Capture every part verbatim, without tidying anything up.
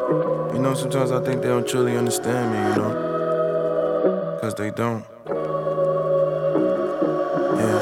You know, sometimes I think they don't truly understand me, you know? Cause they don't. Yeah.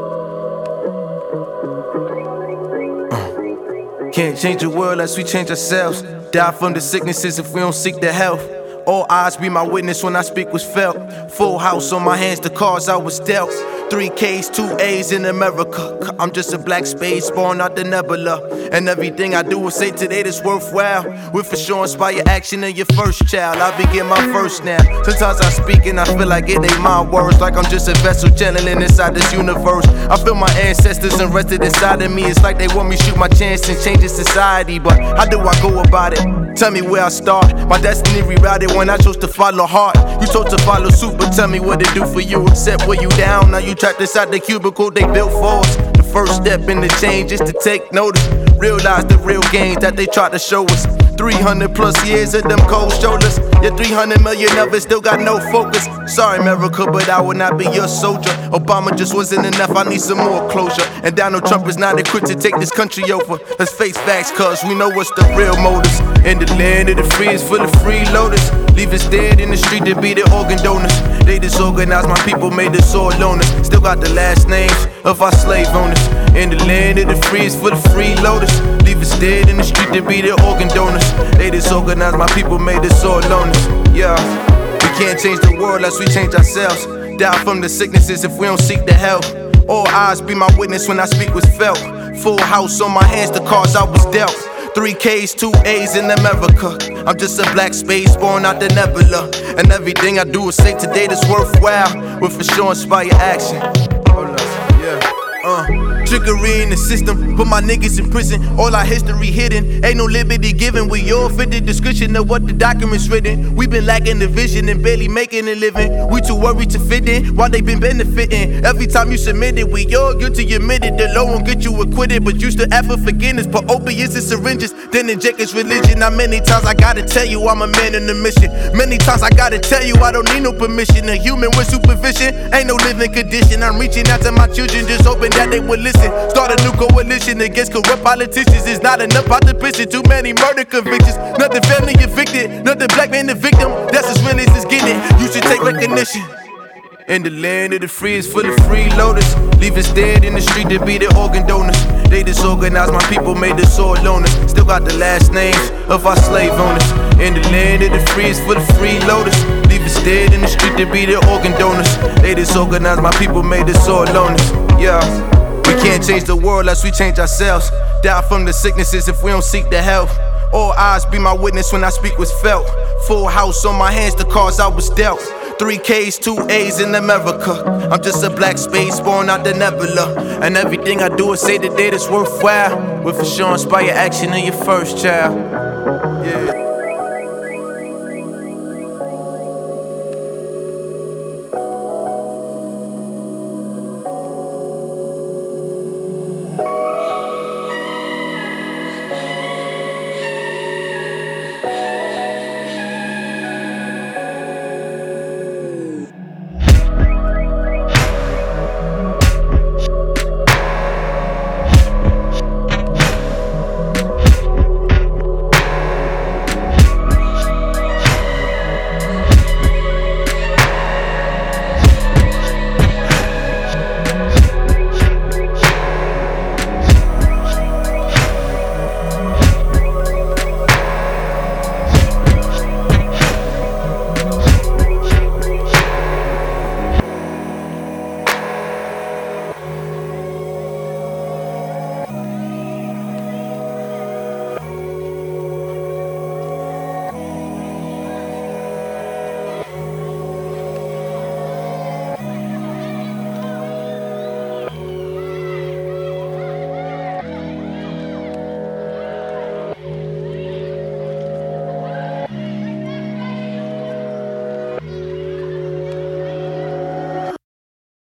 Uh. Can't change the world unless we change ourselves. Die from the sicknesses if we don't seek the health. All eyes be my witness when I speak was felt. Full house on my hands, the cards I was dealt. Three K's, two A's in America. I'm just a black space born out the nebula. And everything I do will say today that's worthwhile. Will for sure inspire action in your first child. I begin my first now. Sometimes I speak and I feel like it ain't my words. Like I'm just a vessel channeling inside this universe. I feel my ancestors invested inside of me. It's like they want me shoot my chance and change society. But how do I go about it? Tell me where I start. My destiny rerouted when I chose to follow heart. You chose to follow suit, but tell me what it do for you. Except where you down, now you trapped inside the cubicle they built for us. The first step in the change is to take notice. Realize the real gains that they tried to show us. three hundred plus years of them cold shoulders. Yeah, three hundred million of it still got no focus. Sorry, America, but I will not be your soldier. Obama just wasn't enough, I need some more closure. And Donald Trump is not equipped to take this country over. Let's face facts, cause we know what's the real motives. In the land of the free is full of freeloaders. Leave us dead in the street to be the organ donors. They disorganized my people, made us all loners. Still got the last names of our slave owners. In the land of the free is full of freeloaders. Leave us dead in the street to be the organ donors. They disorganized my people, made us all loners. Yeah, we can't change the world unless we change ourselves. Die from the sicknesses if we don't seek the help. All eyes be my witness when I speak was felt. Full house on my hands, the cards I was dealt. Three K's, two A's in America. I'm just a black space born out the nebula. And everything I do is say today that's worthwhile. Will for sure inspire action. Hold up, yeah. Uh, trickery in the system, put my niggas in prison. All our history hidden, ain't no liberty given. We all fit the description of what the documents written. We been lacking the vision and barely making a living. We too worried to fit in while they been benefiting. Every time you submit it, we all guilty admitted. The law won't get you acquitted, but you still ask for forgiveness. Put opiates and syringes, then inject its religion. Now many times I gotta tell you I'm a man in a mission. Many times I gotta tell you I don't need no permission. A human with supervision, ain't no living condition. I'm reaching out to my children, just hoping that they would listen. Start a new coalition against corrupt politicians. It's not enough out the prison, too many murder convictions. Nothing family evicted, nothing black man the victim. That's as real as it's getting. You should take recognition. In the land of the free is full of freeloaders. Leave us dead in the street to be the organ donors. They disorganized my people, made us all loners. Still got the last names of our slave owners. In the land of the free is full of freeloaders. Leave us dead in the street to be the organ donors. They disorganized my people, made us all loners. Yeah, we can't change the world unless we change ourselves. Die from the sicknesses if we don't seek the help. All eyes be my witness when I speak was felt. Full house on my hands, the cards I was dealt. Three K's, two A's in America. I'm just a black space born out the nebula. And everything I do is say today that's worthwhile. Will for sure inspire action in your first child. Yeah.